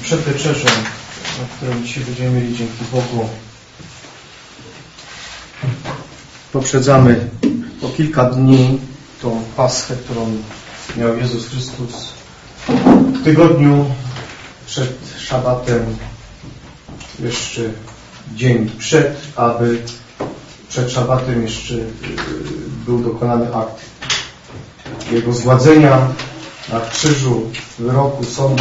przed wieczerzą, o której dzisiaj będziemy mieli dzięki Bogu, poprzedzamy po kilka dni tą Paschę, którą miał Jezus Chrystus w tygodniu przed szabatem, jeszcze dzień przed, aby przed szabatem jeszcze był dokonany akt Jego zgładzenia na krzyżu, wyroku, sądu.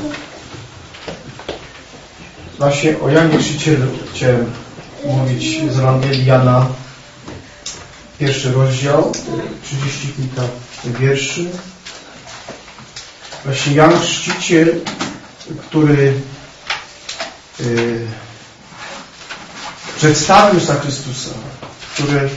Właśnie o Janie Chrzcicielu chciałem mówić z Ewangelii Jana, 1 rozdział, 30 kilka wierszy. Właśnie Jan Chrzciciel, który przedstawił za Chrystusa, który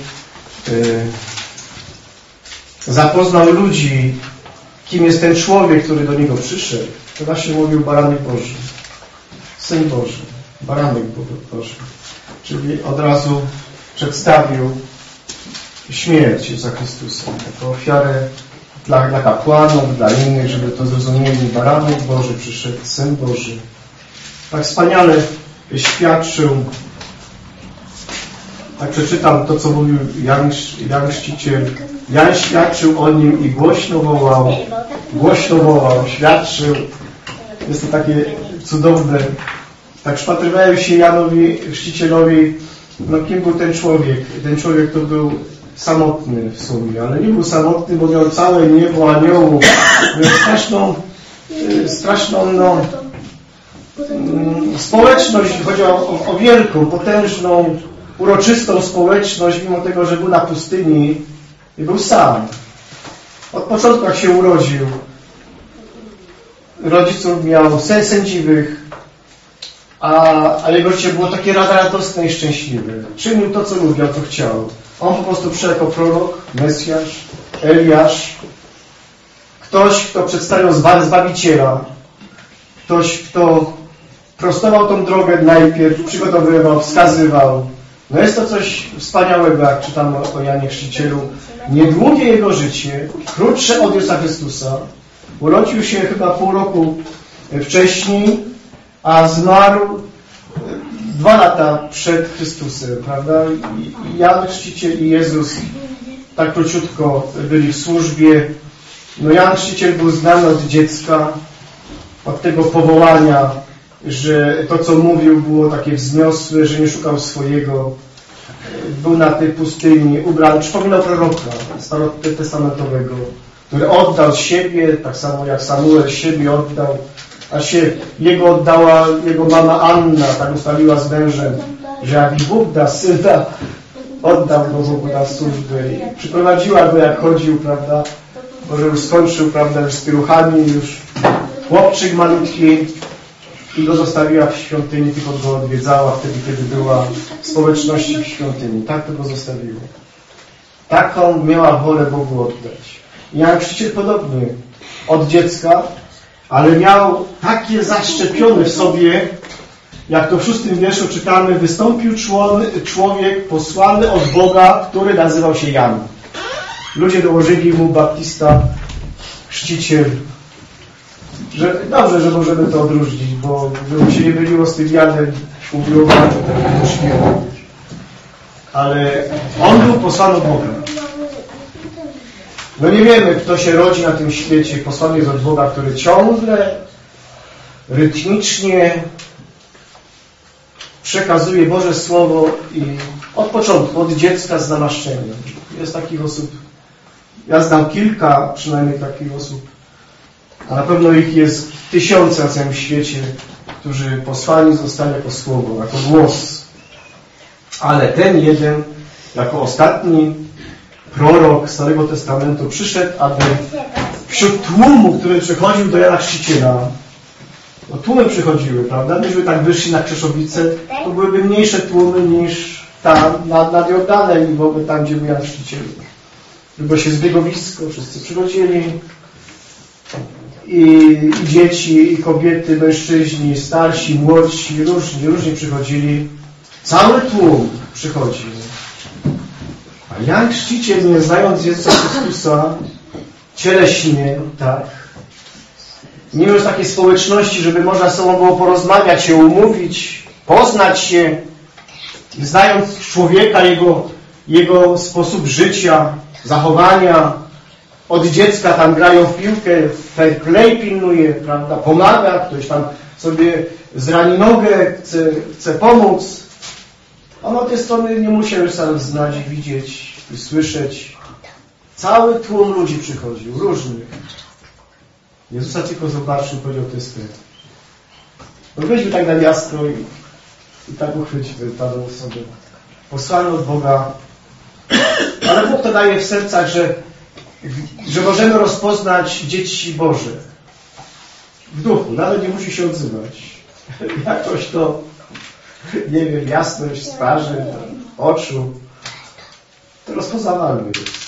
zapoznał ludzi, kim jest ten człowiek, który do niego przyszedł, to właśnie mówił Baranek Boży, Syn Boży, Baranek Boży. Czyli od razu przedstawił śmierć za Chrystusa jako ofiarę dla kapłanów, dla innych, żeby to zrozumieli. Baranek Boży przyszedł, Syn Boży. Tak wspaniale świadczył. Tak przeczytam to, co mówił Jan Chrzciciel. Jan świadczył o nim i głośno wołał, świadczył. Jest to takie cudowne. Tak przypatrywałem się Janowi Chrzcicielowi, no kim był ten człowiek? Ten człowiek to był samotny w sumie, ale nie był samotny, bo miał całe niebo aniołów. Miał straszną społeczność, chodzi o wielką, potężną, uroczystą społeczność, mimo tego, że był na pustyni i był sam. Od początku, jak się urodził, rodziców miał sędziwych, a jego życie było takie radosne i szczęśliwe. Czynił to, co lubił, co chciał. On po prostu przyszedł jako prorok, Mesjasz, Eliasz, ktoś, kto przedstawiał Zbawiciela, ktoś, kto prostował tą drogę najpierw, przygotowywał, wskazywał. No jest to coś wspaniałego, jak czytamy o Janie Chrzcicielu. Niedługie jego życie, krótsze od Jezusa Chrystusa. Urodził się chyba pół roku wcześniej, a zmarł 2 lata przed Chrystusem, prawda? I Jan Chrzciciel i Jezus tak króciutko byli w służbie. No Jan Chrzciciel był znany od dziecka, od tego powołania, że to, co mówił, było takie wzniosłe, że nie szukał swojego. Był na tej pustyni ubrany, przypominał proroka starotestamentowego, który oddał siebie, tak samo jak Samuel siebie oddał, a się jego oddała jego mama Anna, tak ustaliła z mężem, że jak Bóg da syna, oddał go Bogu na służbę. I przyprowadziła go, jak chodził, prawda, może już skończył, prawda, już z pieluchami, już chłopczyk malutki, i go zostawiła w świątyni, tylko go odwiedzała wtedy, kiedy była w społeczności w świątyni. Tak to go zostawiło. Taką miała wolę Bogu oddać. I Jan Chrzciciel podobnie od dziecka, ale miał takie zaszczepione w sobie, jak to w 6 wierszu czytamy, wystąpił człowiek posłany od Boga, który nazywał się Jan. Ludzie dołożyli mu Baptista, Chrzciciel. Dobrze, że możemy to odróżnić, bo żeby się nie myliło z tym Janem umiłowanym, tego śmierci. Ale on był posłany od Boga. No nie wiemy, kto się rodzi na tym świecie. Posłany jest od Boga, który ciągle, rytmicznie przekazuje Boże Słowo i od początku, od dziecka z namaszczeniem. Jest takich osób, ja znam kilka przynajmniej takich osób, a na pewno ich jest tysiące na całym świecie, którzy posłani zostali jako słowo, jako głos. Ale ten jeden, jako ostatni prorok Starego Testamentu przyszedł, aby wśród tłumu, który przychodził do Jana Chrzciciela, bo tłumy przychodziły, prawda? Gdybyśmy tak wyszli na Krzeszowicę, to byłyby mniejsze tłumy niż tam, nad Jordanem i w ogóle tam, gdzie był Jan Chrzciciel. Było się zbiegowisko, wszyscy przychodzili. I dzieci, i kobiety, mężczyźni, starsi, młodsi, różni przychodzili. Cały tłum przychodził. A Jan Chrzciciel, nie znając Jezusa Chrystusa cieleśnie, tak, Nie było takiej społeczności, żeby można z sobą było porozmawiać się, umówić, poznać się, znając człowieka, jego sposób życia, zachowania. Od dziecka tam grają w piłkę, fair play pilnuje, prawda, pomaga, ktoś tam sobie zrani nogę, chce pomóc. On od tej strony nie musiał sam znać, widzieć, słyszeć. Cały tłum ludzi przychodził, różnych. Jezusa tylko zobaczył, powiedział, to jest ten. No weźmy tak na miasto i tak uchwyćmy Panu osobę. Posłany od Boga. Ale Bóg to daje w sercach, że możemy rozpoznać dzieci Boże. W duchu. Nawet nie musi się odzywać. Jakoś to, nie wiem, jasność twarzy, oczu. To rozpoznawalne jest.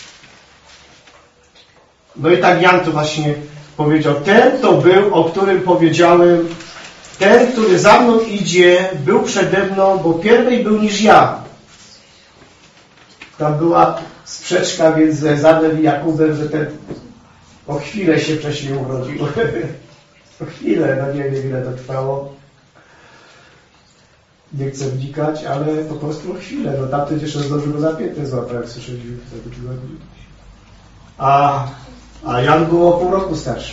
No i tak Jan to właśnie powiedział. Ten to był, o którym powiedziałem, ten, który za mną idzie, był przede mną, bo pierwej był niż ja. Tam była sprzeczka między Ezawem i Jakubem, że ten o chwilę się wcześniej urodził. O chwilę, no nie wiem ile to trwało. Nie chcę wnikać, ale po prostu o chwilę. No tamten jeszcze zdążył go za piętę złapać, jak słyszeliśmy w tego tygodniu. A Jan był o pół roku starszy.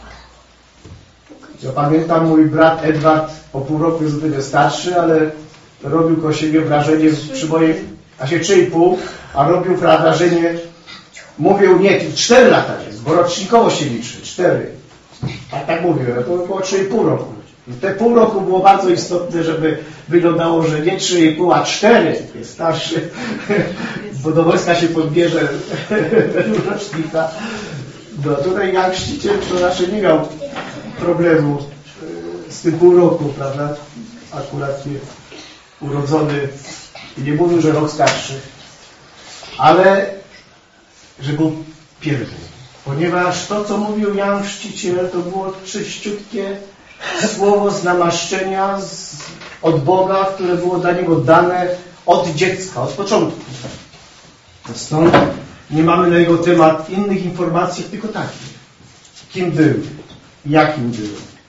Ja pamiętam, mój brat Edward o pół roku jest o tyle starszy, ale robił koło siebie wrażenie przy mojej, 3,5, a robił wrażenie, mówił, nie, 4 lata jest, bo rocznikowo się liczy, 4. Tak mówił, to było 3,5 roku. I te pół roku było bardzo istotne, żeby wyglądało, że nie 3,5, a 4 jest starszy, bo do wojska się podbierze rocznika. No tutaj Jan Chrzciciel to raczej nie miał problemu z tym pół roku, prawda? Akurat nie urodzony i nie mówił, że rok starszy, ale że był pierwszy. Ponieważ to, co mówił Jan Chrzciciel, to było czyściutkie słowo z namaszczenia od Boga, które było dla niego dane od dziecka, od początku. Stąd nie mamy na jego temat innych informacji, tylko takich. Kim był, jakim był.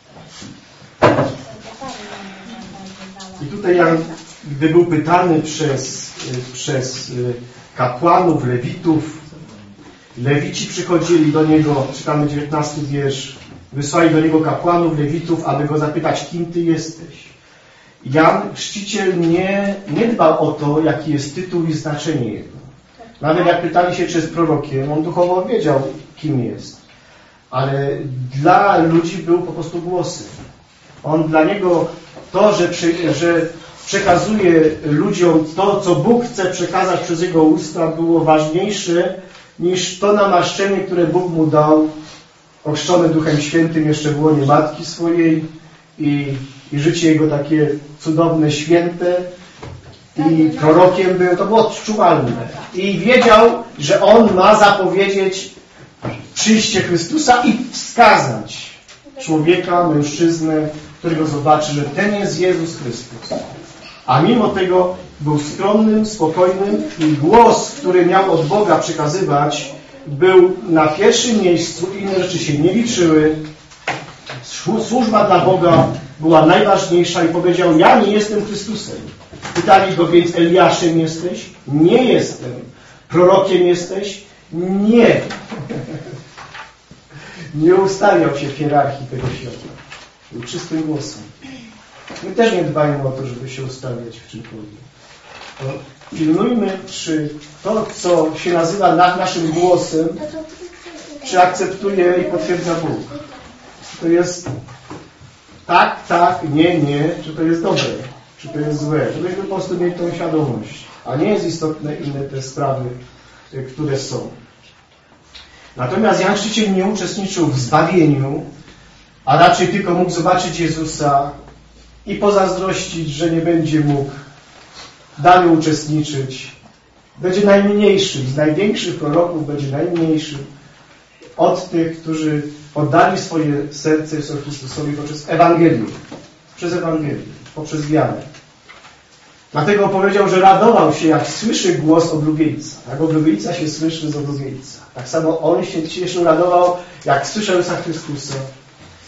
I tutaj Jan, gdy był pytany przez kapłanów, lewitów, lewici przychodzili do niego, czytamy 19 wiersz, wysłali do niego kapłanów, lewitów, aby go zapytać, kim ty jesteś. Jan Chrzciciel nie dbał o to, jaki jest tytuł i znaczenie jego. Nawet jak pytali się, czy jest prorokiem, on duchowo wiedział, kim jest. Ale dla ludzi był po prostu głosem. Dla niego to, że przekazuje ludziom to, co Bóg chce przekazać przez jego usta, było ważniejsze niż to namaszczenie, które Bóg mu dał, ochrzczony Duchem Świętym jeszcze w łonie matki swojej i życie jego takie cudowne, święte i prorokiem był, to było odczuwalne. I wiedział, że on ma zapowiedzieć przyjście Chrystusa i wskazać człowieka, mężczyznę, którego zobaczy, że ten jest Jezus Chrystus. A mimo tego był skromnym, spokojnym i głos, który miał od Boga przekazywać, był na pierwszym miejscu, inne rzeczy się nie liczyły. Służba dla Boga była najważniejsza i powiedział, ja nie jestem Chrystusem. Pytali go, więc Eliaszem jesteś? Nie jestem. Prorokiem jesteś? Nie. Nie ustawiał się w hierarchii tego świata. Był czystym głosem. My też nie dbajmy o to, żeby się ustawiać w czymkolwiek. Pilnujmy, czy to, co się nazywa naszym głosem, czy akceptuje i potwierdza Bóg. To jest tak, nie, czy to jest dobre, czy to jest złe. Żebyśmy po prostu mieli tą świadomość. A nie jest istotne inne te sprawy, które są. Natomiast Jan Chrzciciel nie uczestniczył w zbawieniu, a raczej tylko mógł zobaczyć Jezusa i pozazdrościć, że nie będzie mógł dalej uczestniczyć. Będzie najmniejszy, z największych proroków będzie najmniejszy od tych, którzy oddali swoje serce Chrystusowi poprzez Ewangelię. Przez Ewangelię, poprzez wiarę. Dlatego powiedział, że radował się, jak słyszy głos oblubieńca. Jak oblubieńca się słyszy z oblubieńca. Tak samo on się cieszył, radował, jak słyszał Jezusa Chrystusa.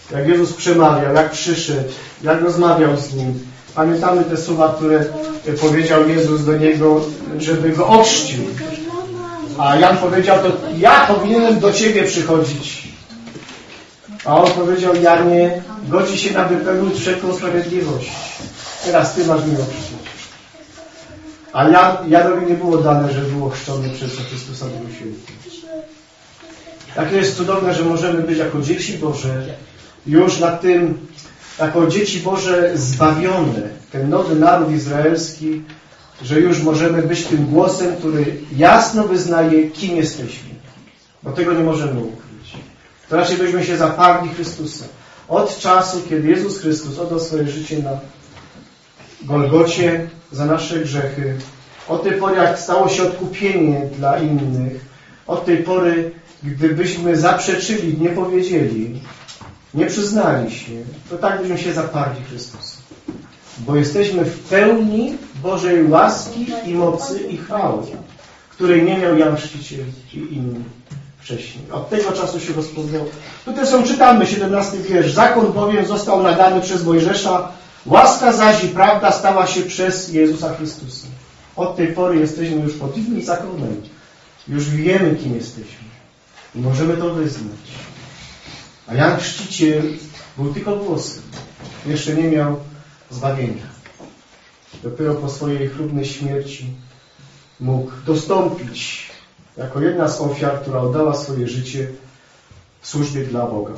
jak Jezus przemawiał, jak przyszedł, jak rozmawiał z nim. Pamiętamy te słowa, które powiedział Jezus do niego, żeby go ochrzcił. A Jan powiedział, to ja powinienem do ciebie przychodzić. A on powiedział, Janie, godzi się na wypełnić wszelką sprawiedliwość. Teraz ty masz mnie ochrzcić. A Janowi nie było dane, że był ochrzczony przez Chrystusa Duchu Świętym. Takie jest cudowne, że możemy być jako dzieci Boże już na tym, jako dzieci Boże zbawione, ten nowy naród izraelski, że już możemy być tym głosem, który jasno wyznaje, kim jesteśmy. Bo tego nie możemy ukryć. To raczej byśmy się zaparli Chrystusa. Od czasu, kiedy Jezus Chrystus oddał swoje życie na Golgocie za nasze grzechy, od tej pory, jak stało się odkupienie dla innych, od tej pory, gdybyśmy zaprzeczyli, nie powiedzieli, nie przyznali się, to tak byśmy się zaparli Chrystusa. Bo jesteśmy w pełni Bożej łaski i mocy i chwały, której nie miał Jan Chrzciciel i inni wcześniej. Od tego czasu się rozpoznał. Tutaj czytamy 17 wiersz. Zakon bowiem został nadany przez Mojżesza, łaska zaś i prawda stała się przez Jezusa Chrystusa. Od tej pory jesteśmy już pod innym zakonem. Już wiemy, kim jesteśmy. I możemy to wyznać. A Jan Chrzciciel był tylko głosem. Jeszcze nie miał zbawienia. Dopiero po swojej chlubnej śmierci mógł dostąpić jako jedna z ofiar, która oddała swoje życie w służbie dla Boga.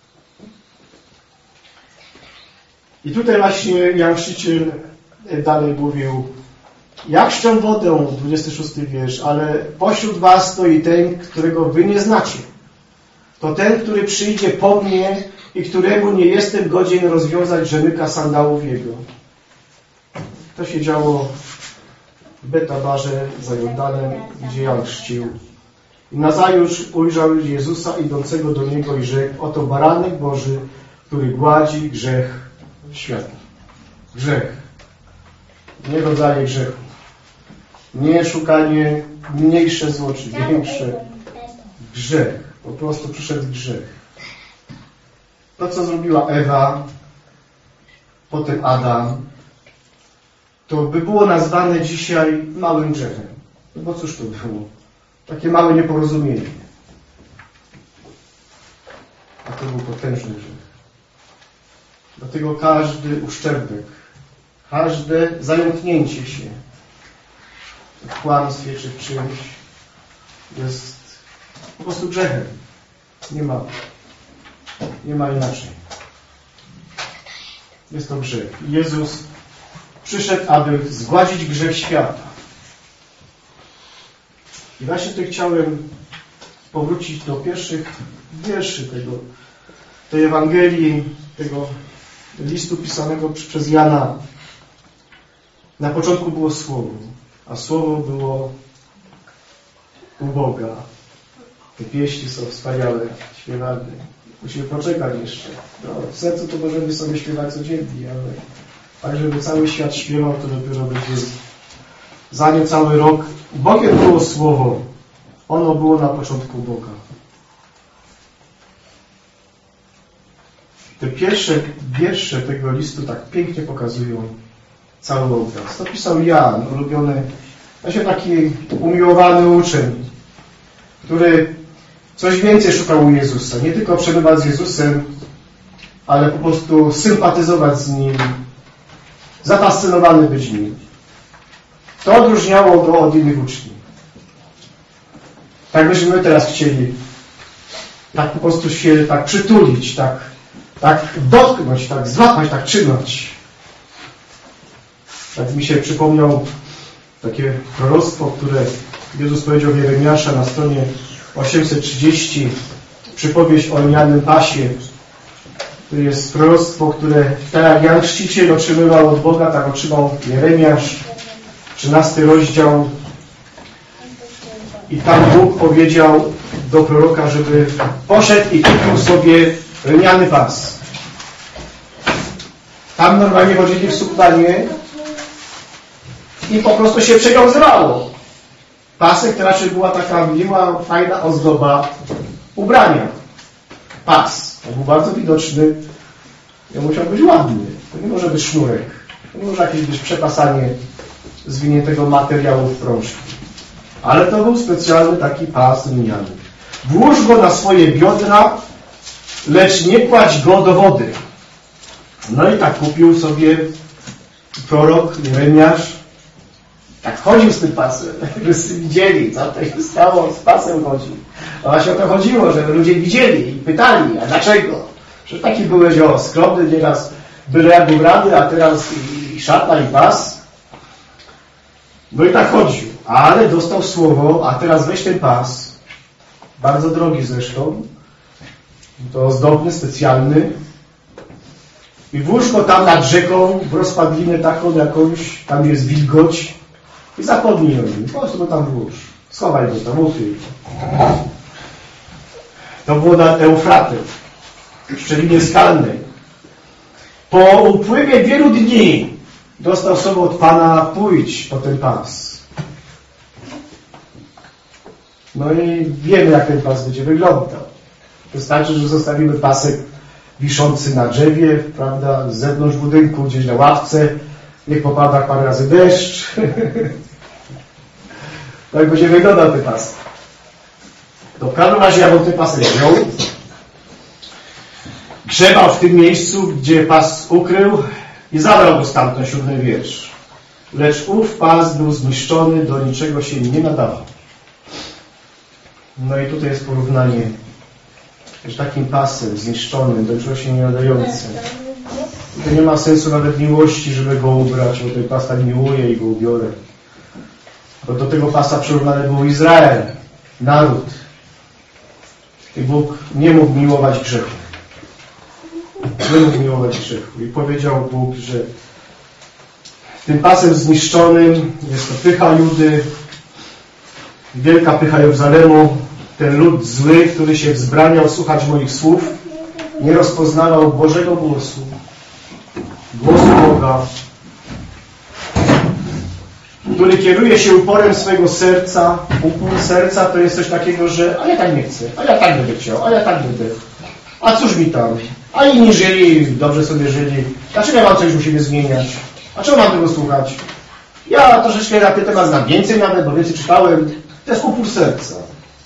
I tutaj właśnie Jan Chrzciciel dalej mówił, jak chrzczę wodę, 26 wiersz, ale pośród was stoi ten, którego wy nie znacie. To ten, który przyjdzie po mnie i któremu nie jestem godzien rozwiązać rzemyka sandałów jego. To się działo w Betabarze za Jordanem, gdzie Jan chrzcił. I nazajutrz ujrzał Jezusa idącego do niego i rzekł, oto baranek Boży, który gładzi grzech świata. Grzech. Nie rodzaje grzechu. Nie szukanie mniejsze zło, czy większe. Grzech. Po prostu przyszedł grzech. To, co zrobiła Ewa, potem Adam, to by było nazwane dzisiaj małym grzechem. No bo cóż to było? Takie małe nieporozumienie. A to był potężny grzech. Dlatego każdy uszczerbek, każde zająknięcie się w kłamstwie czy w czymś jest po prostu grzechem. Nie ma inaczej. Jest to grzech. Jezus przyszedł, aby zgładzić grzech świata. I właśnie tutaj chciałem powrócić do pierwszych wierszy tej Ewangelii, tego listu pisanego przez Jana. Na początku było Słowo, a Słowo było u Boga. Te pieśni są wspaniale śpiewane. Musimy poczekać jeszcze. No, w sercu to możemy sobie śpiewać codziennie, ale tak, żeby cały świat śpiewał, to dopiero będzie za niecały rok. Bogiem było Słowo. Ono było na początku Boga. Te pierwsze wiersze tego listu tak pięknie pokazują cały obraz. To pisał Jan, ulubiony, właśnie taki umiłowany uczeń, który coś więcej szukał u Jezusa. Nie tylko przebywać z Jezusem, ale po prostu sympatyzować z Nim, zafascynowany być Nim. To odróżniało go od innych uczniów. Tak byśmy my teraz chcieli tak po prostu się tak przytulić, tak dotknąć, tak złapać, tak trzymać. Tak mi się przypomniał takie proroctwo, które Jezus powiedział w Jeremiasza na stronie 830, przypowieść o lnianym pasie. To jest proroctwo, które tak jak Jan Chrzciciel otrzymywał od Boga, tak otrzymał Jeremiasz, 13 rozdział. I tam Bóg powiedział do proroka, żeby poszedł i kupił sobie lniany pas. Tam normalnie chodzili w suknanie i po prostu się przewiązywało. Pasek to raczej była taka miła, fajna ozdoba ubrania. Pas. On był bardzo widoczny i on musiał być ładny. To nie może być sznurek. To nie może jakieś być przepasanie zwiniętego materiału w prążki. Ale to był specjalny taki pas lniany. Włóż go na swoje biodra, lecz nie kładź go do wody. No i tak kupił sobie prorok, Jeremiasz. Tak chodził z tym pasem. Wszyscy widzieli, co to się stało, z pasem chodził. A właśnie o to chodziło, żeby ludzie widzieli i pytali, a dlaczego? Że taki byłeś skromny, nieraz byle jak ubrany, a teraz i szata, i pas. No i tak chodził. Ale dostał słowo, a teraz weź ten pas, bardzo drogi zresztą, to ozdobny, specjalny, i włóż go tam nad rzeką, w rozpadlinę taką jakąś, tam jest wilgoć, i zapomnij o nim. Po prostu go tam włóż. Schowaj go tam, ukryj go. To było nad Eufratem, w szczelinie skalnej. Po upływie wielu dni dostał słowo od Pana: pójdź po ten pas. No i wiemy, jak ten pas będzie wyglądał. Wystarczy, że zostawimy pasek wiszący na drzewie, prawda, z zewnątrz budynku, gdzieś na ławce. Niech popada parę razy deszcz. Tak będzie wyglądał ten pas. To w każdym razie ja bym ten pasek wziął. Grzebał w tym miejscu, gdzie pas ukrył, i zabrał go stamtąd, 7 wiersz. Lecz ów pas był zniszczony, do niczego się nie nadawał. No i tutaj jest porównanie, że takim pasem zniszczonym, do niczego się nie nadającym. To nie ma sensu nawet miłości, żeby go ubrać, bo ten pas tak miłuje i go ubiorę. Bo do tego pasa przyrównany był Izrael, naród. I Bóg nie mógł miłować grzechu. Nie mógł miłować grzechu. I powiedział Bóg, że tym pasem zniszczonym jest to pycha Judy, wielka pycha Jeruzalemu, ten lud zły, który się wzbraniał słuchać moich słów, nie rozpoznawał Bożego głosu, głosu Boga, który kieruje się uporem swojego serca. Upór serca to jest coś takiego, że a ja tak nie chcę, a ja tak będę chciał, a ja tak będę. A cóż mi tam? A inni żyli, dobrze sobie żyli. Dlaczego ja mam coś u siebie zmieniać? A czemu mam tego słuchać? Ja troszeczkę na ten temat znam więcej nawet, bo więcej czytałem. To jest upór serca.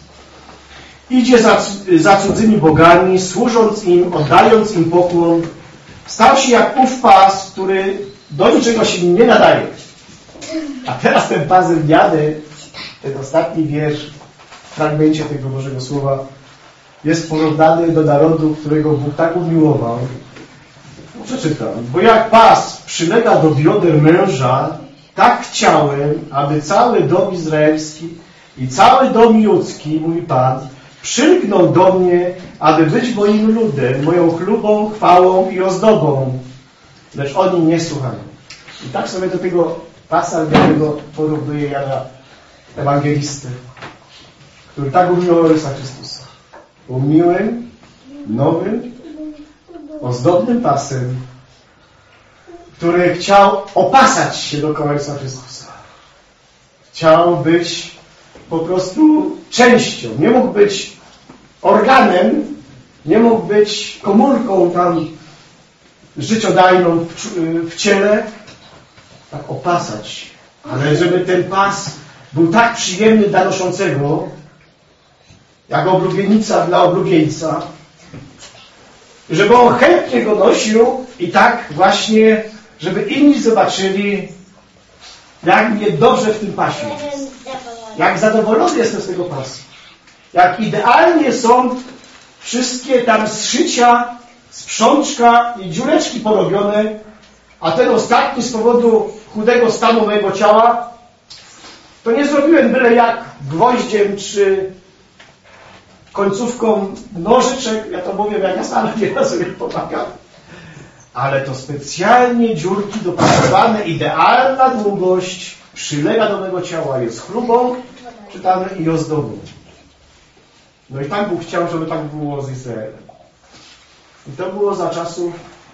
Idzie za cudzymi bogami, służąc im, oddając im pokłon. Stał się jak ów pas, który do niczego się nie nadaje. A teraz ten pas lniany, ten ostatni wiersz w fragmencie tego Bożego Słowa, jest porównany do narodu, którego Bóg tak umiłował. Przeczytam. Bo jak pas przylega do bioder męża, tak chciałem, aby cały dom izraelski i cały dom judzki, mój Pan, przylgnął do mnie, aby być moim ludem, moją chlubą, chwałą i ozdobą. Lecz oni nie słuchają. I tak sobie do tego pasa lnianego porównuje Jana Ewangelistę, który tak umiłował Jezusa Chrystusa. Był miłym, nowym, ozdobnym pasem, który chciał opasać się dookoła Jezusa Chrystusa. Chciał być po prostu częścią. Nie mógł być organem, nie mógł być komórką tam życiodajną w ciele, tak opasać. Ale żeby ten pas był tak przyjemny dla noszącego, jak oblubienica dla oblubieńca, żeby on chętnie go nosił i tak właśnie, żeby inni zobaczyli, jak mnie dobrze w tym pasie jest. Jak zadowolony jestem z tego pasu. Jak idealnie są wszystkie tam zszycia, sprzączka i dziureczki porobione, a ten ostatni z powodu chudego stanu mojego ciała, to nie zrobiłem byle jak gwoździem czy końcówką nożyczek, ja to mówię, jak ja sam nieraz sobie pomagam, ale to specjalnie dziurki dopasowane, idealna długość przylega do mego ciała, jest chlubą, czytamy, i ozdobą. No i tak Bóg chciał, żeby tak było z Izraelem. I to było za czasów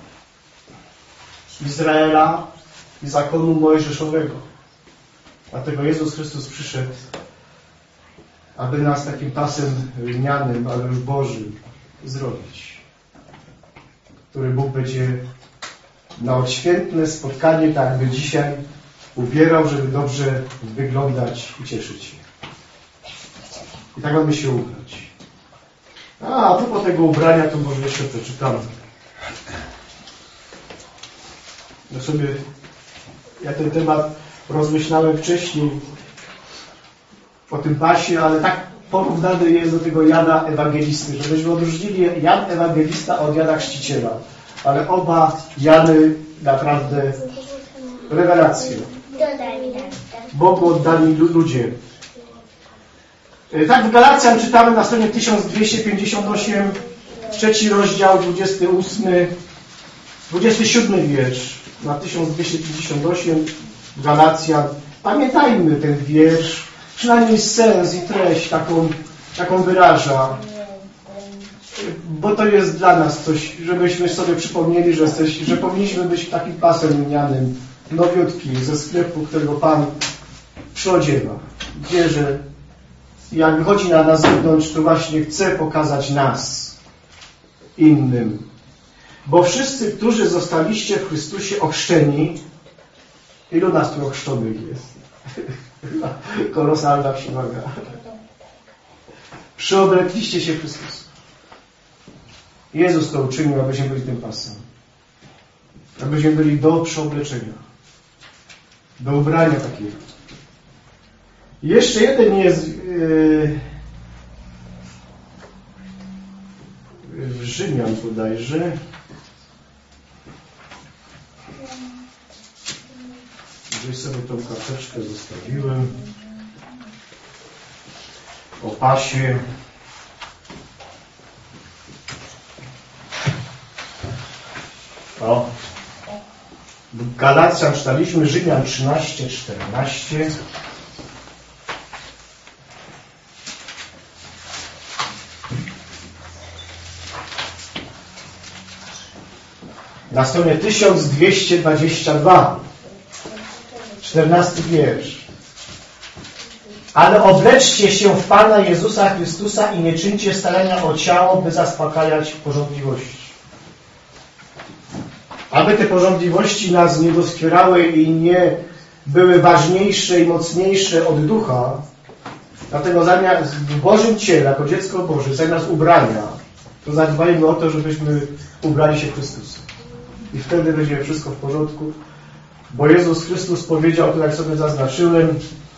Izraela i zakonu mojżeszowego. Dlatego Jezus Chrystus przyszedł, aby nas takim pasem lnianym, ale już Bożym zrobić. który Bóg będzie na odświętne spotkanie, tak jakby dzisiaj, ubierał, żeby dobrze wyglądać i cieszyć się. I tak mamy się ubrać. A propos tego ubrania, to może jeszcze przeczytam. Ja ten temat rozmyślałem wcześniej o tym pasie, ale tak porównany jest do tego Jana Ewangelisty, żebyśmy odróżnili Jan Ewangelista od Jana Chrzciciela. Ale oba Jany naprawdę rewelacje. Bogu oddani ludzie. Tak w Galacjan czytamy na stronie 1258, 3 rozdział, 27 wiersz. Na 1258 Galacjan. Pamiętajmy ten wiersz, przynajmniej sens i treść taką wyraża. Bo to jest dla nas coś, żebyśmy sobie przypomnieli, że powinniśmy być takim pasem lnianym, nowiutki, ze sklepu, którego Pan przyodziewa. Wie, że jak wychodzi na zewnątrz, to właśnie chce pokazać nas innym. Bo wszyscy, którzy zostaliście w Chrystusie ochrzczeni, ilu nas tu ochrzczonych jest? Kolosalna przewaga. Przyoblekliście się w Chrystusa. Jezus to uczynił, abyśmy byli tym pasem. Abyśmy byli do przeobleczenia. Do ubrania takiego. Jeszcze jeden jest w Rzymian bodajże. Gdzieś sobie tą karteczkę zostawiłem. O pasie. O. W Galacjan czytaliśmy Rzymian 13:14. Na stronie 1222, 14 wiersz. Ale obleczcie się w Pana Jezusa Chrystusa i nie czyńcie starania o ciało, by zaspokajać porządliwości. Aby te porządliwości nas nie doskwierały i nie były ważniejsze i mocniejsze od ducha, dlatego zamiast w Bożym ciele, jako dziecko Boże, zamiast ubrania, to zadbajmy o to, żebyśmy ubrali się w Chrystusa. I wtedy będzie wszystko w porządku. Bo Jezus Chrystus powiedział, to jak sobie zaznaczyłem,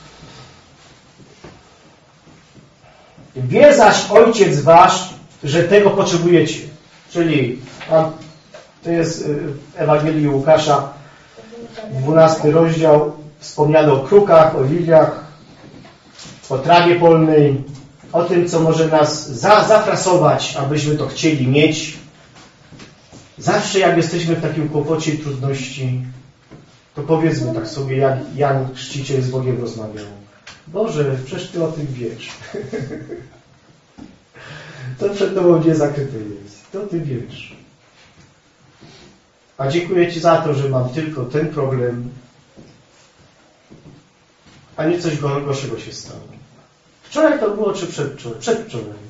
wie zaś Ojciec wasz, że tego potrzebujecie. Czyli to jest w Ewangelii Łukasza, 12 rozdział, wspomniano o krukach, o liliach, o trawie polnej, o tym, co może nas zafrasować, abyśmy to chcieli mieć. Zawsze jak jesteśmy w takim kłopocie i trudności, to powiedzmy tak sobie, jak Jan Chrzciciel z Bogiem rozmawiał. Boże, przecież Ty o tym wiesz. To przed Tobą nie zakryte jest. To Ty wiesz. A dziękuję Ci za to, że mam tylko ten problem, a nie coś gorszego się stało. Wczoraj to było, czy przedwczoraj? Przedwczoraj.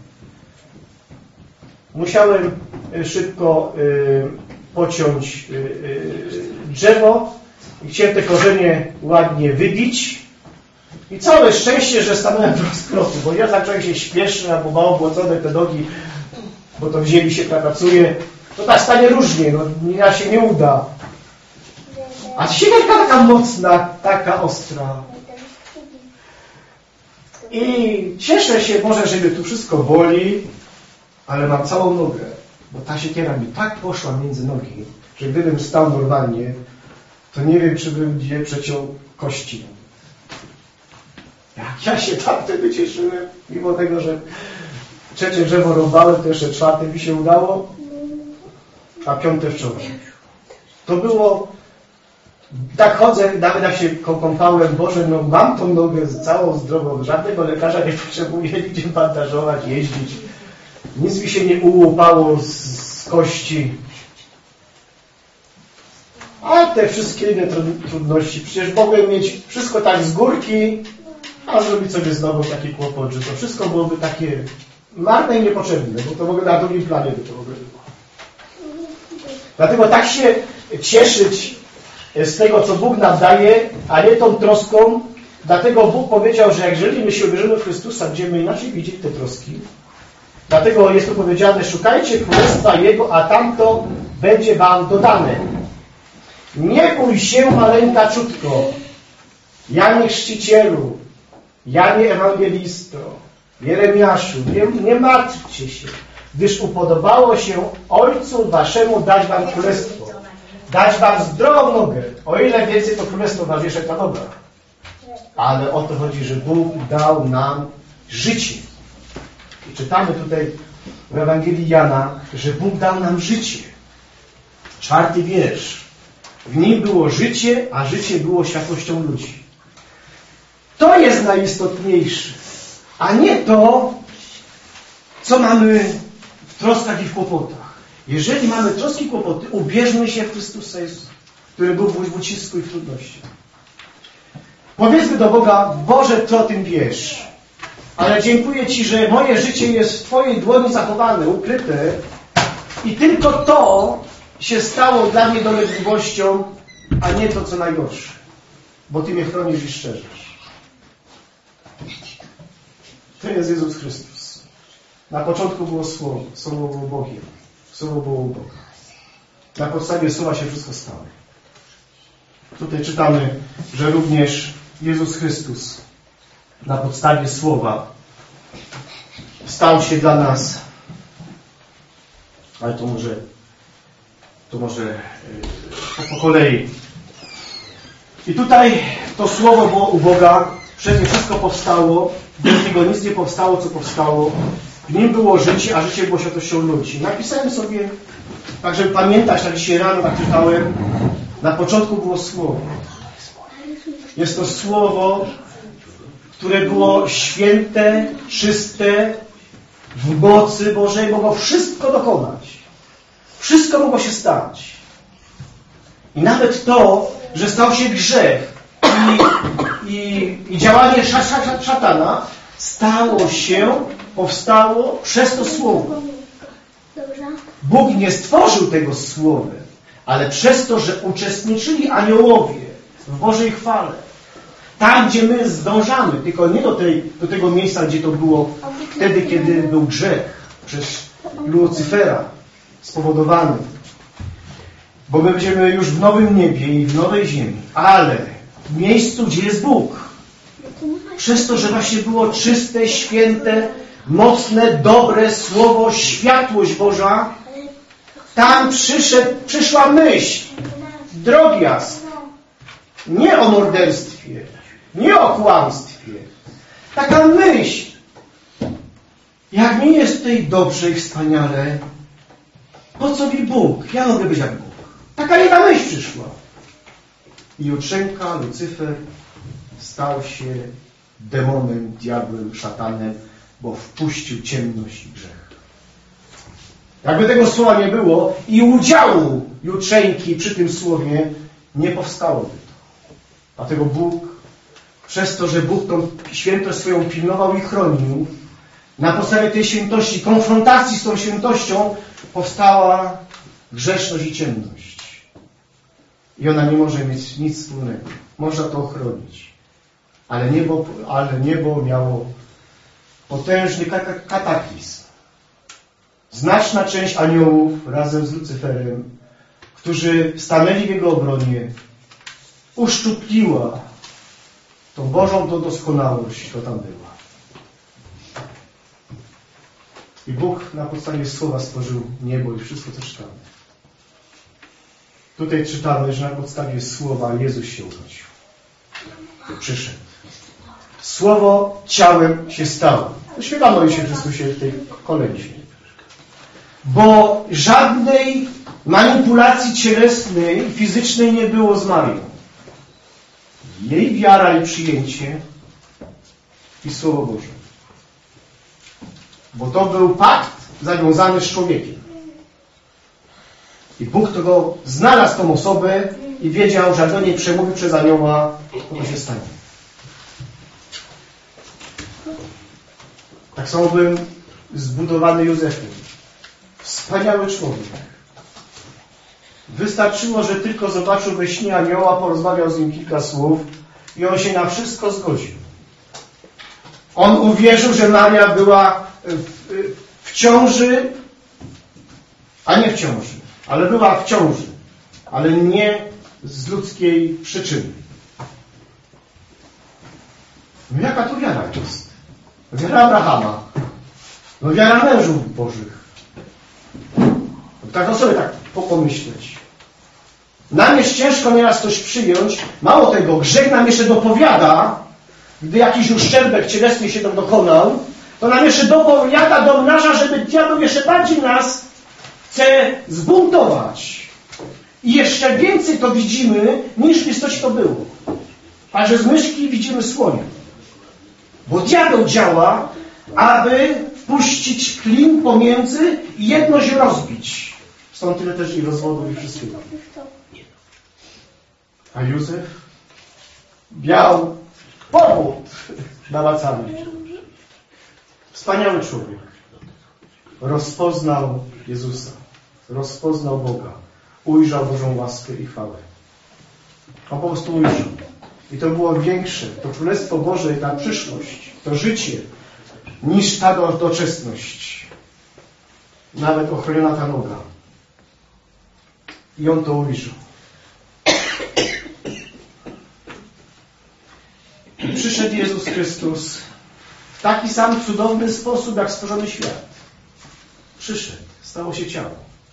Musiałem szybko pociąć drzewo i chciałem te korzenie ładnie wybić. I całe szczęście, że stanąłem w rozkroku, bo ja zacząłem się śpieszny albo mało błocone te nogi, bo to w ziemi się pracuje. To tak stanie różnie, ja się nie uda. A siekierka taka mocna, taka ostra. I cieszę się może, że mnie tu wszystko boli, ale mam całą nogę, bo ta siekiera mi tak poszła między nogi, że gdybym stał normalnie, to nie wiem, czy bym gdzie przeciął kości. Jak ja się tam wtedy cieszyłem, mimo tego, że trzecie drzewo rąbałem, to jeszcze czwarte mi się udało, a piąte wczoraj. To było, tak chodzę, nawet jak się kąpałem, Boże, mam tą nogę całą zdrową, żadnego lekarza nie potrzebuję nigdzie bandażować, jeździć. Nic mi się nie ułupało z kości. A te wszystkie inne trudności, przecież mogłem mieć wszystko tak z górki, a zrobić sobie znowu taki kłopot, że to wszystko byłoby takie marne i niepotrzebne, bo to w ogóle na drugim planie by to w ogóle było. Dlatego tak się cieszyć z tego, co Bóg nam daje, a nie tą troską. Dlatego Bóg powiedział, że jeżeli my się ubierzemy w Chrystusa, będziemy inaczej widzieć te troski. Dlatego jest tu powiedziane, szukajcie Królestwa Jego, a tamto będzie wam dodane. Nie bój się, maleńkaczutko, Janie Chrzcicielu, Janie Ewangelisto, Jeremiaszu, nie martwcie się, gdyż upodobało się Ojcu Waszemu dać wam królestwo, dać wam zdrową nogę. O ile więcej to królestwo ważniejsze ta noga. Ale o to chodzi, że Bóg dał nam życie. I czytamy tutaj w Ewangelii Jana, że Bóg dał nam życie. 4. wiersz. W nim było życie, a życie było światłością ludzi. To jest najistotniejsze, a nie to, co mamy w troskach i w kłopotach. Jeżeli mamy troski i kłopoty, ubierzmy się w Chrystusa Jezusa, który był w ucisku i w trudności. Powiedzmy do Boga, Boże, Ty o tym wiesz, ale dziękuję Ci, że moje życie jest w Twojej dłoni zachowane, ukryte i tylko to się stało dla mnie dolegliwością, a nie to, co najgorsze, bo Ty mnie chronisz i szczerzysz. To jest Jezus Chrystus. Na początku było Słowo, Słowo było Bogiem, Słowo było u Boga. Na podstawie Słowa się wszystko stało. Tutaj czytamy, że również Jezus Chrystus na podstawie Słowa stał się dla nas, ale to może po kolei. I tutaj to Słowo było u Boga, przez nie wszystko powstało, bez niego nic nie powstało, co powstało. W nim było życie, a życie było światłością ludzi. Napisałem sobie, tak żeby pamiętać, tak dzisiaj rano tak czytałem, na początku było Słowo. Jest to Słowo, które było święte, czyste, w mocy Bożej, mogło wszystko dokonać. Wszystko mogło się stać. I nawet to, że stał się grzech i działanie szatana powstało przez to Słowo. Bóg nie stworzył tego Słowem, ale przez to, że uczestniczyli aniołowie w Bożej chwale. Tam, gdzie my zdążamy, tylko nie do tego miejsca, gdzie to było wtedy, kiedy był grzech przez Lucyfera spowodowany. Bo my będziemy już w nowym niebie i w nowej ziemi, ale w miejscu, gdzie jest Bóg. Przez to, że właśnie było czyste, święte, mocne, dobre Słowo, światłość Boża, tam przyszła myśl, drobiazg, nie o morderstwie, nie o kłamstwie. Taka myśl, jak mi jest tutaj dobrze i wspaniale, po co mi Bóg? Ja mogę być jak Bóg. Taka jedna myśl przyszła. I jutrzenka, Lucyfer stał się demonem, diabłem, szatanem, bo wpuścił ciemność i grzech. Jakby tego słowa nie było i udziału jutrzenki przy tym słowie, nie powstałoby to. Dlatego Bóg, przez to, że Bóg tą świętość swoją pilnował i chronił, na podstawie tej świętości, konfrontacji z tą świętością, powstała grzeszność i ciemność. I ona nie może mieć nic wspólnego. Można to ochronić. Ale niebo miało potężny kataklizm. Znaczna część aniołów razem z Lucyferem, którzy stanęli w jego obronie, uszczupliła tą Bożą doskonałość, która tam była. I Bóg na podstawie Słowa stworzył niebo i wszystko, co czytamy. Tutaj czytamy, że na podstawie Słowa Jezus się urodził. Przyszedł. Słowo ciałem się stało. Śpiewamy o się Chrystusie w tej kolędzie. Bo żadnej manipulacji cielesnej, fizycznej nie było z Marią. Jej wiara i przyjęcie i Słowo Boże. Bo to był pakt zawiązany z człowiekiem. I Bóg tego znalazł tą osobę i wiedział, że jak do niej przemówi przez anioła, to się stanie. Tak samo był zbudowany Józefem. Wspaniały człowiek. Wystarczyło, że tylko zobaczył we śnie anioła, porozmawiał z nim kilka słów i on się na wszystko zgodził. On uwierzył, że Maria była w ciąży, a nie w ciąży, ale była w ciąży, ale nie z ludzkiej przyczyny. No jaka to wiara jest? Wiara Abrahama. No wiara mężów bożych. Tak o sobie tak pomyśleć. Nam jest ciężko nieraz coś przyjąć. Mało tego, grzech nam jeszcze dopowiada, gdy jakiś uszczerbek cielesny się tam dokonał, to nam jeszcze dopowiada, domnaża, żeby diabeł jeszcze bardziej nas chce zbuntować. I jeszcze więcej to widzimy, niż w istocie to było. Także z myszki widzimy słonia. Bo diabeł działa, aby wpuścić klin pomiędzy i jedność rozbić. Stąd tyle też i rozwodów i wszystkiego. A Józef miał powód namacalny. Wspaniały człowiek. Rozpoznał Jezusa. Rozpoznał Boga. Ujrzał Bożą łaskę i chwałę. On po prostu ujrzał. I to było większe. To Królestwo Boże i ta przyszłość, to życie, niż ta doczesność. Nawet ochroniona ta noga. I on to ujrzał. I przyszedł Jezus Chrystus w taki sam cudowny sposób, jak stworzony świat. Przyszedł. Stało się ciało.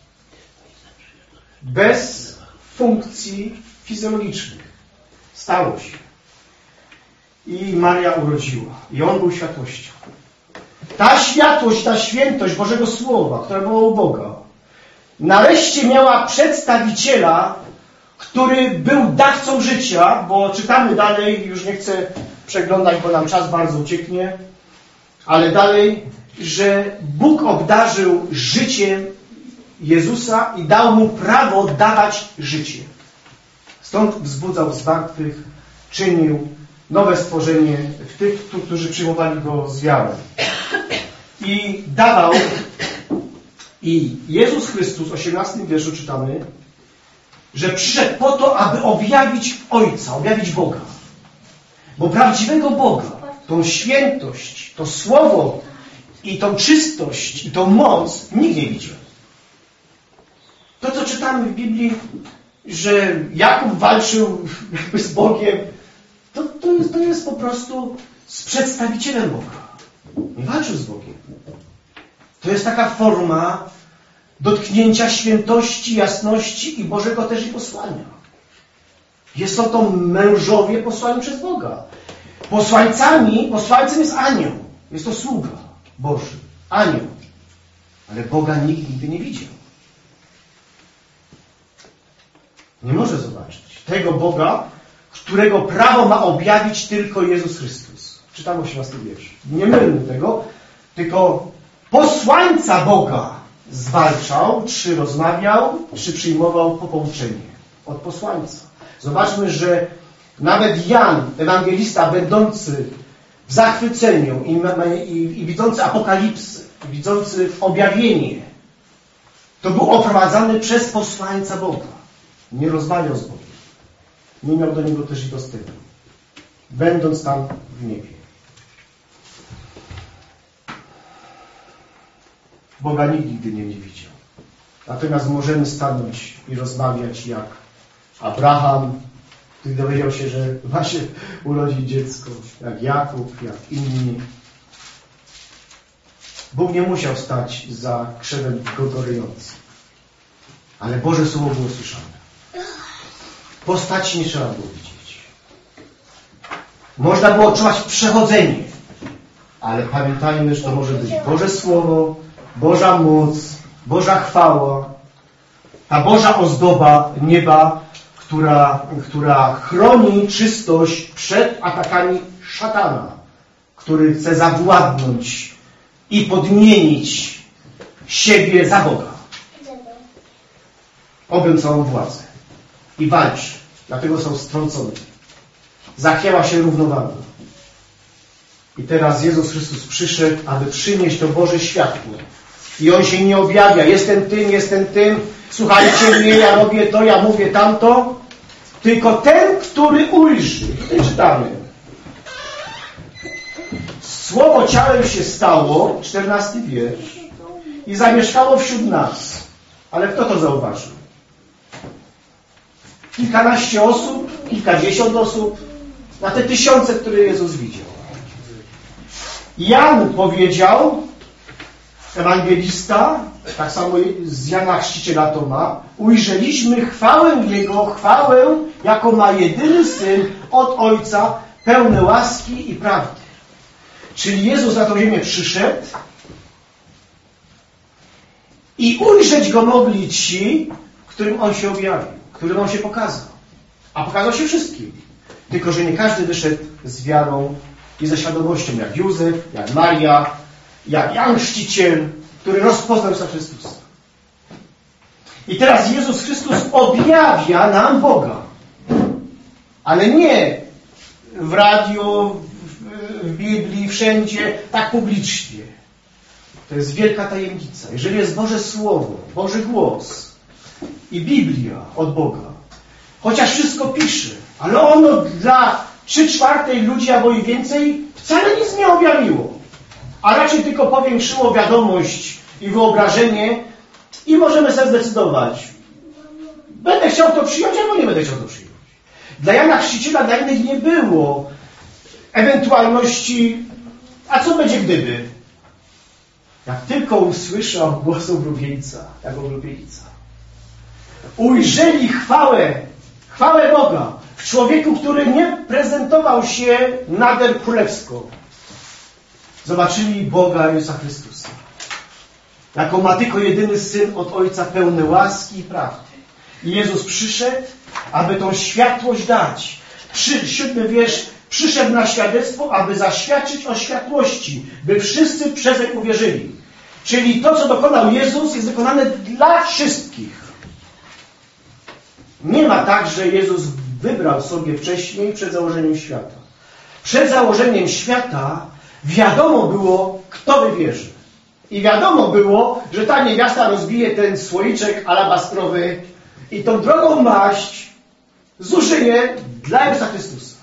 Bez funkcji fizjologicznych. Stało się. I Maria urodziła. I on był światłością. Ta światłość, ta świętość Bożego Słowa, która była u Boga, nareszcie miała przedstawiciela, który był dawcą życia, bo czytamy dalej, już nie chcę przeglądać, bo nam czas bardzo ucieknie, ale dalej, że Bóg obdarzył życiem Jezusa i dał mu prawo dawać życie. Stąd wzbudzał zmartwych, czynił nowe stworzenie w tych, którzy przyjmowali Go z wiarą. I dawał, i Jezus Chrystus w 18 wierszu czytamy, że przyszedł po to, aby objawić Ojca, objawić Boga. Bo prawdziwego Boga, tą świętość, to Słowo i tą czystość i tą moc nikt nie widział. To, co czytamy w Biblii, że Jakub walczył jakby z Bogiem, to jest po prostu z przedstawicielem Boga. Nie walczył z Bogiem. To jest taka forma dotknięcia świętości, jasności i Bożego też i posłania. Są to mężowie posłani przez Boga. Posłańcem jest anioł. Jest to sługa Boży. Anioł. Ale Boga nikt nigdy nie widział. Nie może zobaczyć tego Boga, którego prawo ma objawić tylko Jezus Chrystus. Czytam 18 wiersz. Nie mylmy tego, tylko posłańca Boga zwalczał, czy rozmawiał, czy przyjmował popouczenie od posłańca. Zobaczmy, że nawet Jan, ewangelista, będący w zachwyceniu i widzący apokalipsy, widzący objawienie, to był oprowadzany przez posłańca Boga. Nie rozmawiał z Bogiem. Nie miał do Niego też i dostępu. Będąc tam w niebie. Boga nikt nigdy nie widział. Natomiast możemy stanąć i rozmawiać jak Abraham, który dowiedział się, że ma się urodzić dziecko, jak Jakub, jak inni. Bóg nie musiał stać za krzewem gotoryjącym. Ale Boże Słowo było słyszane. Postaci nie trzeba było widzieć. Można było odczuwać przechodzenie. Ale pamiętajmy, że to może być Boże Słowo, Boża moc, Boża chwała, ta Boża ozdoba nieba, która chroni czystość przed atakami szatana, który chce zawładnąć i podmienić siebie za Boga. Objął całą władzę i walczy. Dlatego są strącone. Zachwiała się równowaga. I teraz Jezus Chrystus przyszedł, aby przynieść to Boże światło. I On się nie objawia. Jestem tym, słuchajcie mnie, ja robię to, ja mówię tamto, tylko ten, który ujrzy. Tutaj czytamy. Słowo ciałem się stało, 14 wiersz, i zamieszkało wśród nas. Ale kto to zauważył? Kilkanaście osób, kilkadziesiąt osób, na te tysiące, które Jezus widział. Jan powiedział, ewangelista, tak samo z Jana Chrzciciela to ma, ujrzeliśmy chwałę Jego, chwałę, jaką ma jedyny Syn od Ojca, pełne łaski i prawdy. Czyli Jezus na tą ziemię przyszedł i ujrzeć Go mogli ci, którym On się objawił, którym On się pokazał. A pokazał się wszystkim. Tylko że nie każdy wyszedł z wiarą i ze świadomością, jak Józef, jak Maria, jak Jan Chrzciciel, który rozpoznał Jezusa Chrystusa. I teraz Jezus Chrystus objawia nam Boga. Ale nie w radiu, w Biblii, wszędzie, tak publicznie. To jest wielka tajemnica. Jeżeli jest Boże Słowo, Boży głos i Biblia od Boga, chociaż wszystko pisze, ale ono dla 3/4 ludzi albo i więcej wcale nic nie objawiło, a raczej tylko powiększyło wiadomość i wyobrażenie i możemy sobie zdecydować. Będę chciał to przyjąć, albo nie będę chciał to przyjąć. Dla Jana Chrzciciela, dla innych nie było ewentualności, a co będzie gdyby? Jak tylko usłyszał głos oblubieńca, jak oblubieńca, ujrzeli chwałę Boga w człowieku, który nie prezentował się nader królewsko. Zobaczyli Boga Jezusa Chrystusa. Jako ma tylko jedyny Syn od Ojca, pełny łaski i prawdy. I Jezus przyszedł, aby tą światłość dać. 7 wiersz. Przyszedł na świadectwo, aby zaświadczyć o światłości, by wszyscy przezeń uwierzyli. Czyli to, co dokonał Jezus, jest dokonane dla wszystkich. Nie ma tak, że Jezus wybrał sobie wcześniej, przed założeniem świata. Przed założeniem świata wiadomo było, kto wybierze. I wiadomo było, że ta niewiasta rozbije ten słoiczek alabastrowy i tą drogą maść zużyje dla Jezusa Chrystusa.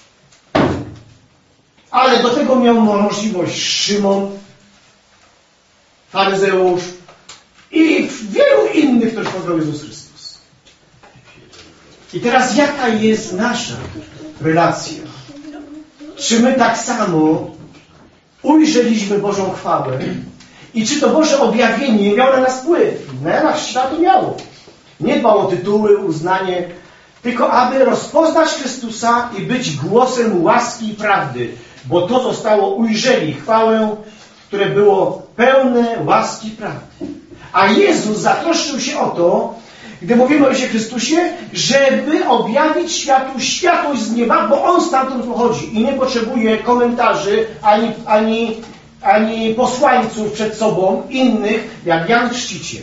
Ale do tego miał możliwość Szymon, faryzeusz i wielu innych, którzy poznał Jezus Chrystus. I teraz jaka jest nasza relacja? Czy my tak samo ujrzeliśmy Bożą chwałę i czy to Boże objawienie miało na nas wpływ? Na nas to miało. Nie dbał o tytuły, uznanie, tylko aby rozpoznać Chrystusa i być głosem łaski i prawdy. Bo to zostało, ujrzeli chwałę, które było pełne łaski i prawdy. A Jezus zatroszczył się o to, gdy mówimy o Jezusie Chrystusie, żeby objawić światu światłość z nieba, bo On stamtąd pochodzi i nie potrzebuje komentarzy ani posłańców przed sobą innych, jak Jan Chrzciciel.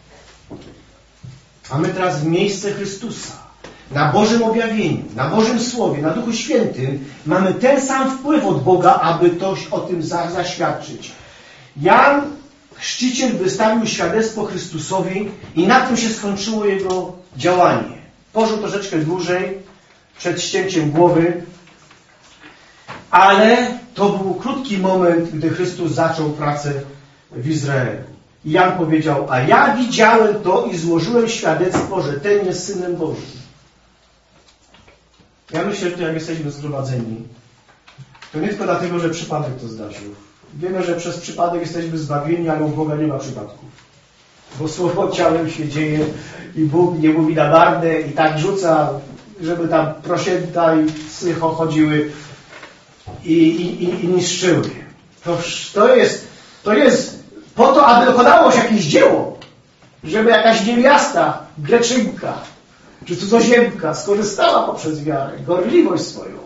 A my teraz w miejsce Chrystusa, na Bożym objawieniu, na Bożym Słowie, na Duchu Świętym mamy ten sam wpływ od Boga, aby coś o tym zaświadczyć. Jan Chrzciciel wystawił świadectwo Chrystusowi i na tym się skończyło jego działanie. Pożył troszeczkę dłużej przed ścięciem głowy, ale to był krótki moment, gdy Chrystus zaczął pracę w Izraelu. I Jan powiedział, a ja widziałem to i złożyłem świadectwo, że ten jest Synem Bożym. Ja myślę, że jak jesteśmy zgromadzeni, to nie tylko dlatego, że przypadek to zdarzył. Wiemy, że przez przypadek jesteśmy zbawieni, ale u Boga nie ma przypadków. Bo słowo ciałem się dzieje i Bóg nie mówi na marne i tak rzuca, żeby tam prosięta i psy chodziły i niszczyły. To jest po to, aby dokonało się jakieś dzieło. Żeby jakaś niewiasta, Greczynka czy cudzoziemka skorzystała poprzez wiarę, gorliwość swoją.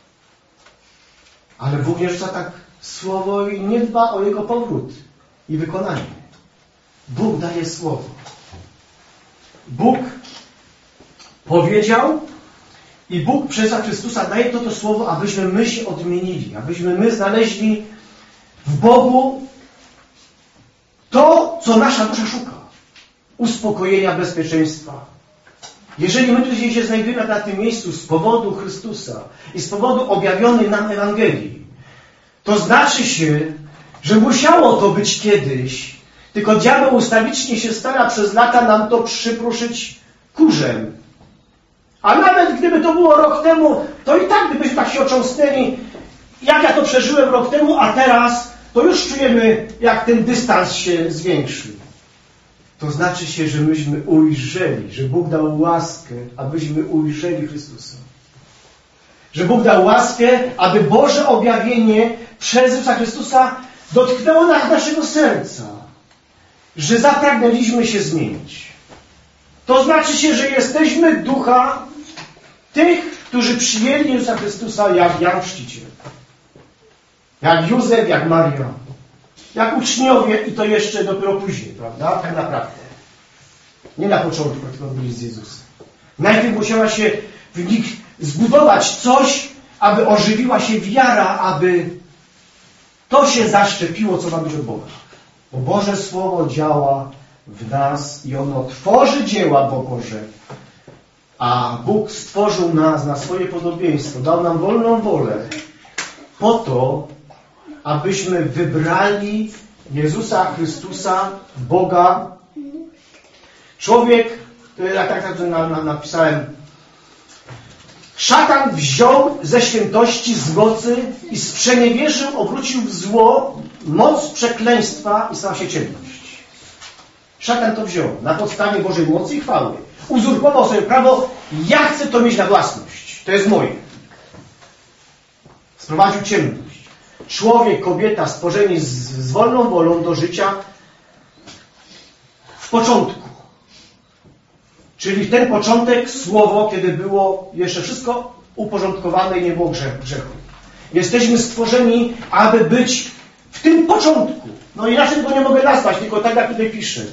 Ale Bóg nie rzuca tak słowo i nie dba o jego powrót i wykonanie. Bóg daje słowo. Bóg powiedział i Bóg przez Chrystusa daje to słowo, abyśmy my się odmienili, abyśmy my znaleźli w Bogu to, co nasza dusza szuka. uspokojenia, bezpieczeństwa. Jeżeli my tu się znajdujemy na tym miejscu z powodu Chrystusa i z powodu objawionej nam Ewangelii, to znaczy się, że musiało to być kiedyś, tylko diabeł ustawicznie się stara przez lata nam to przypruszyć kurzem. A nawet gdyby to było rok temu, to i tak gdybyśmy tak się ocząsnęli, jak ja to przeżyłem rok temu, a teraz, to już czujemy, jak ten dystans się zwiększył. To znaczy się, że myśmy ujrzeli, że Bóg dał łaskę, abyśmy ujrzeli Chrystusa. Że Bóg dał łaskę, aby Boże objawienie przez Jezusa Chrystusa dotknęło naszego serca. Że zapragnęliśmy się zmienić. To znaczy się, że jesteśmy ducha tych, którzy przyjęli Jezusa Chrystusa jak Jan Chrzciciel. Jak Józef, jak Maria. Jak uczniowie i to jeszcze dopiero później, prawda? Tak naprawdę. Nie na początku, tylko byli z Jezusem. Najpierw musiała się w nich zbudować coś, aby ożywiła się wiara, aby to się zaszczepiło, co ma być od Boga. Bo Boże Słowo działa w nas i ono tworzy dzieła Boże. A Bóg stworzył nas na swoje podobieństwo, dał nam wolną wolę po to, abyśmy wybrali Jezusa Chrystusa, Boga. Człowiek, jak napisałem, szatan wziął ze świętości, z mocy i sprzeniewierzył, obrócił w zło moc przekleństwa i stała się ciemność. Szatan to wziął na podstawie Bożej mocy i chwały. Uzurpował sobie prawo, ja chcę to mieć na własność. To jest moje. Sprowadził ciemność. Człowiek, kobieta, stworzeni z wolną wolą do życia w początku. Czyli ten początek, słowo, kiedy było jeszcze wszystko uporządkowane i nie było grzechu. Jesteśmy stworzeni, aby być w tym początku. No inaczej tego nie mogę nazwać, tylko tak jak tutaj piszę.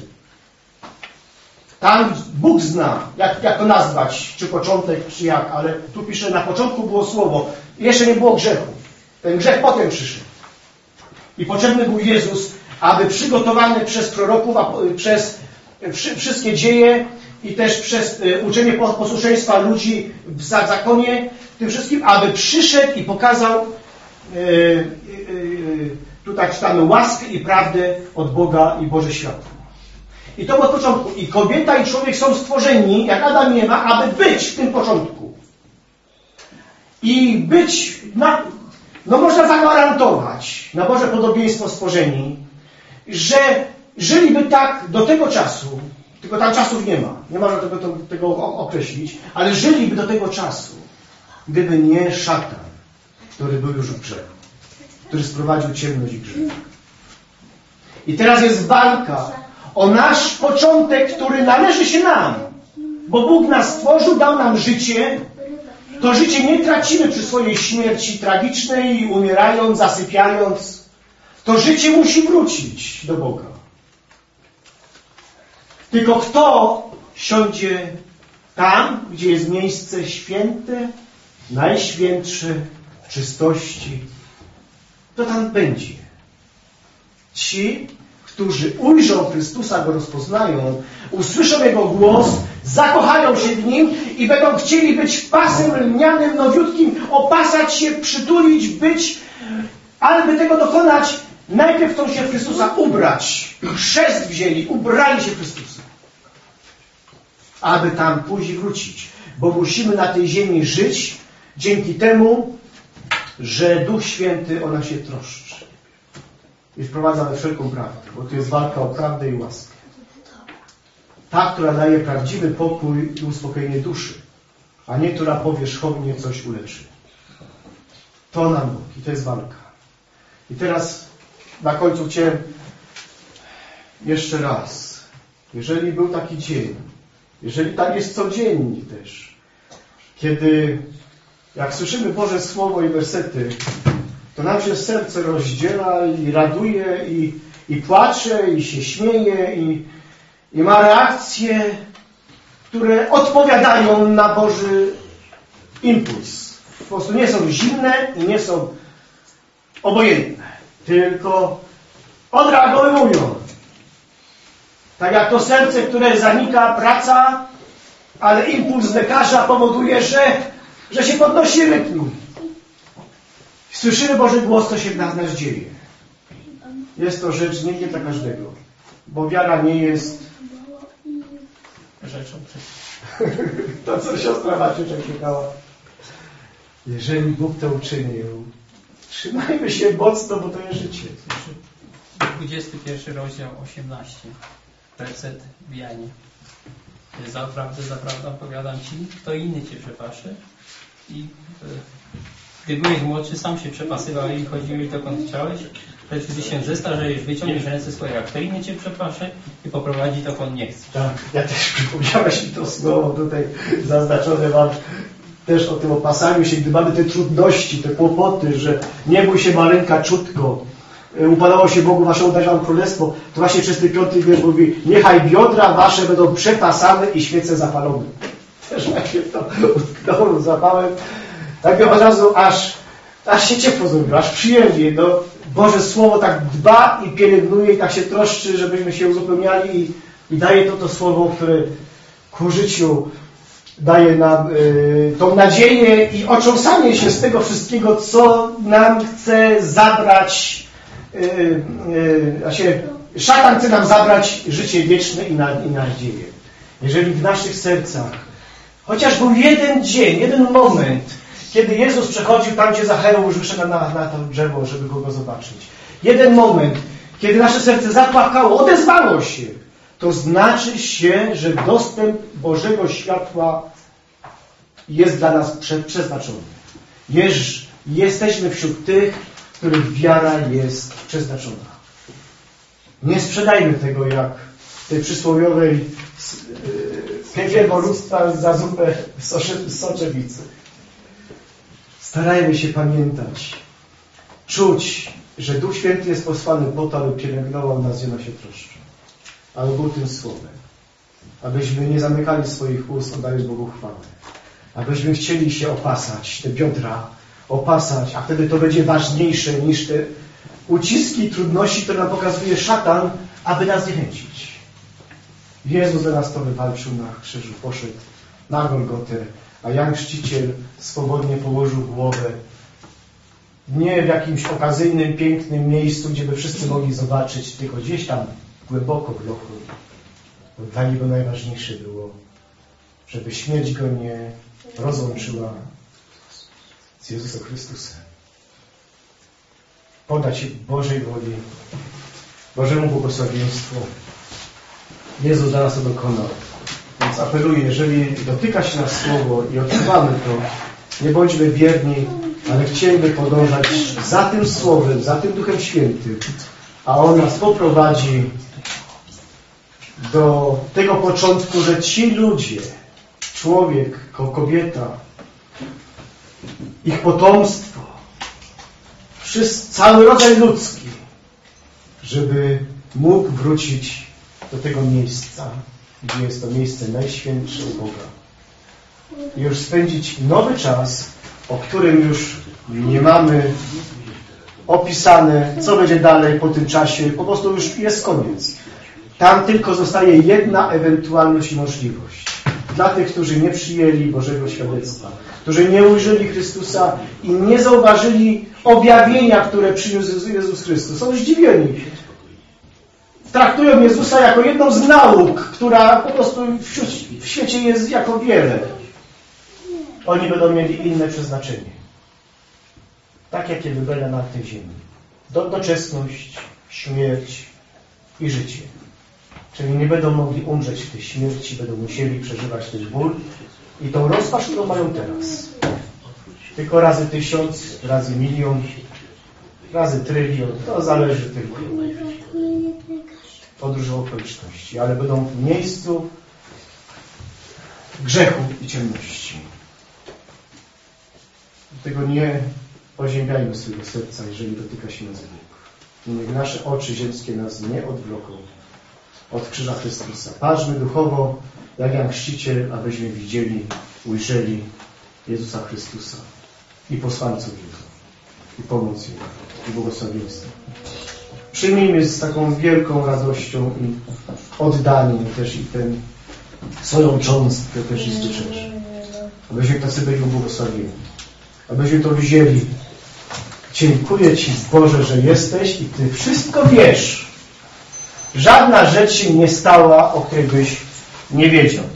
Tam Bóg zna, jak to nazwać, czy początek, czy jak, ale tu pisze, na początku było słowo. Jeszcze nie było grzechu. Ten grzech potem przyszedł. I potrzebny był Jezus, aby przygotowany przez proroków, przez wszystkie dzieje i też przez uczenie posłuszeństwa ludzi w zakonie, tym wszystkim, aby przyszedł i pokazał, tutaj czytamy, łaskę i prawdę od Boga i Boże światło. I to było od początku. I kobieta i człowiek są stworzeni, jak Adam i Ewa, aby być w tym początku. I być, no można zagwarantować na Boże podobieństwo stworzeni, że żyliby tak do tego czasu, tylko tam czasów nie ma, nie można tego określić, ale żyliby do tego czasu, gdyby nie szatan, który był już w grzechu, który sprowadził ciemność i grzech. I teraz jest walka o nasz początek, który należy się nam, bo Bóg nas stworzył, dał nam życie. To życie nie tracimy przy swojej śmierci tragicznej, umierając, zasypiając. To życie musi wrócić do Boga. Tylko kto siądzie tam, gdzie jest miejsce święte, najświętsze, w czystości, to tam będzie. Ci, którzy ujrzą Chrystusa, Go rozpoznają, usłyszą Jego głos, zakochają się w Nim i będą chcieli być pasem lnianym, nowiutkim, opasać się, przytulić, być, ale by tego dokonać, najpierw chcą się w Chrystusa ubrać. Chrzest wzięli, ubrali się w Chrystusa. Aby tam później wrócić. Bo musimy na tej ziemi żyć dzięki temu, że Duch Święty o nas się troszczy. I wprowadza we wszelką prawdę, bo to jest walka o prawdę i łaskę. Ta, która daje prawdziwy pokój i uspokojenie duszy, a nie która powierzchownie coś uleczy. To nam Bóg i to jest walka. I teraz na końcu chciałem jeszcze raz, jeżeli był taki dzień, jeżeli tak jest codziennie też, kiedy jak słyszymy Boże Słowo i wersety, to nam się serce rozdziela i raduje, i płacze, i się śmieje, i ma reakcje, które odpowiadają na Boży impuls. Po prostu nie są zimne i nie są obojętne, tylko odreagują. Tak jak to serce, które zanika, praca, ale impuls lekarza powoduje, że się podnosi rytm. Słyszymy Boży głos, co się w nas dzieje. Jest to rzecz nie dla każdego, bo wiara nie jest rzeczą to, co siostra Maciuszek czytała. Jeżeli Bóg to uczynił, trzymajmy się mocno, bo to jest życie. 21 rozdział 18, werset w Janie. Zaprawdę powiadam Ci, kto inny Cię przepaszy. I gdy byłeś młodszy, sam się przepasywał i chodziłeś dokąd chciałeś. Lecz gdy się zestarzejesz, wyciągniesz ręce swoje, jak kto inny Cię przepaszy i poprowadzi dokąd nie chcesz. Tak, ja też przypomniałeś mi to słowo tutaj zaznaczone mam też o tym opasaniu się, gdy mamy te trudności, te kłopoty, że nie bój się maleńka czutko, upadało się Bogu Waszemu dać Wam królestwo, to właśnie 35 wiersz mówi, niechaj biodra Wasze będą przepasane i świece zapalone. Też właśnie to utknąłem zapałem. Tak od razu aż się ciepło zrobiło, aż przyjemnie. No, Boże Słowo tak dba i pielęgnuje i tak się troszczy, żebyśmy się uzupełniali i daje to Słowo ku życiu. Daje nam tą nadzieję i otrząsanie się z tego wszystkiego, co nam chce zabrać, szatan chce nam zabrać życie wieczne i nadzieję. Jeżeli w naszych sercach chociaż był jeden dzień, jeden moment, kiedy Jezus przechodził tam, gdzie Zacheusz wyszedł na to drzewo, żeby go zobaczyć. Jeden moment, kiedy nasze serce zapłakało, odezwało się. To znaczy się, że dostęp Bożego światła jest dla nas przeznaczony. Jesteśmy wśród tych, których wiara jest przeznaczona. Nie sprzedajmy tego jak tej przysłowiowej pierworództwa za zupę z soczewicy. Starajmy się pamiętać, czuć, że Duch Święty jest posłany po to, aby pielęgnował nas, gdzie nas się troszczy. Ale był tym słowem. Abyśmy nie zamykali swoich ust, oddając Bogu chwałę. Abyśmy chcieli się opasać, te biodra opasać, a wtedy to będzie ważniejsze niż te uciski i trudności, które nam pokazuje szatan, aby nas zniechęcić. Jezus za nas to wywalczył na krzyżu, poszedł na Golgotę, a Jan Chrzciciel swobodnie położył głowę nie w jakimś okazyjnym, pięknym miejscu, gdzie by wszyscy mogli zobaczyć, tylko gdzieś tam głęboko w lochu. Bo dla Niego najważniejsze było, żeby śmierć Go nie rozłączyła z Jezusem Chrystusem. Podać się Bożej woli, Bożemu błogosławieństwu. Jezus za nas to dokonał. Więc apeluję, jeżeli dotyka się nas Słowo i odczuwamy to, nie bądźmy bierni, ale chcieliby podążać za tym Słowem, za tym Duchem Świętym, a On nas poprowadzi do tego początku, że ci ludzie, człowiek, kobieta, ich potomstwo, cały rodzaj ludzki, żeby mógł wrócić do tego miejsca, gdzie jest to miejsce najświętsze u Boga. I już spędzić nowy czas, o którym już nie mamy opisane, co będzie dalej po tym czasie. Po prostu już jest koniec. Tam tylko zostaje jedna ewentualność i możliwość. Dla tych, którzy nie przyjęli Bożego świadectwa, którzy nie ujrzeli Chrystusa i nie zauważyli objawienia, które przyniósł Jezus Chrystus. Są zdziwieni. Traktują Jezusa jako jedną z nauk, która po prostu w świecie jest jako wiele. Oni będą mieli inne przeznaczenie. Tak jak je wybrania na tej ziemi. Doczesność, śmierć i życie. Czyli nie będą mogli umrzeć w tej śmierci, będą musieli przeżywać ten ból i tą rozpacz, którą mają teraz. Tylko razy 1000, razy 1 000 000, razy 1 000 000 000. To zależy tylko od różnych okoliczności. Ale będą w miejscu grzechu i ciemności. Dlatego nie poziębiajmy swojego serca, jeżeli dotyka się nas Bóg. I niech nasze oczy ziemskie nas nie odwloką od krzyża Chrystusa. Patrzmy duchowo, jak Jan Chrzciciel, abyśmy widzieli, ujrzeli Jezusa Chrystusa i posłańców Jego, i pomoc Jego, i błogosławieństwo. Przyjmijmy z taką wielką radością i oddanie też i ten swoją cząstkę też i zwycięż. Abyśmy tacy byli błogosławieni. Abyśmy to wzięli. Dziękuję Ci, Boże, że jesteś i Ty wszystko wiesz. Żadna rzecz się nie stała, o której byś nie wiedział.